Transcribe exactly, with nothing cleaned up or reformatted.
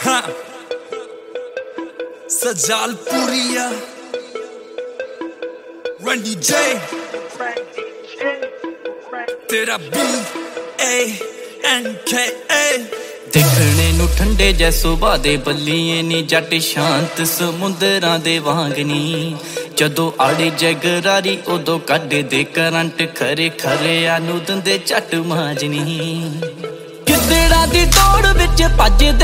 हाँ सजालपुरिया रंडी जे तेरा बी ए एन के ए देखने नू ठंडे जै सुबह दे बल्लिए नी जट शांत समुंदरां दे वांग नी जदों आड़े जगरारी उदों कड्डे दे करंट खरे खरे आनू दंदे झट माजनी गिद्दड़ां दी दौड़ विच भजदे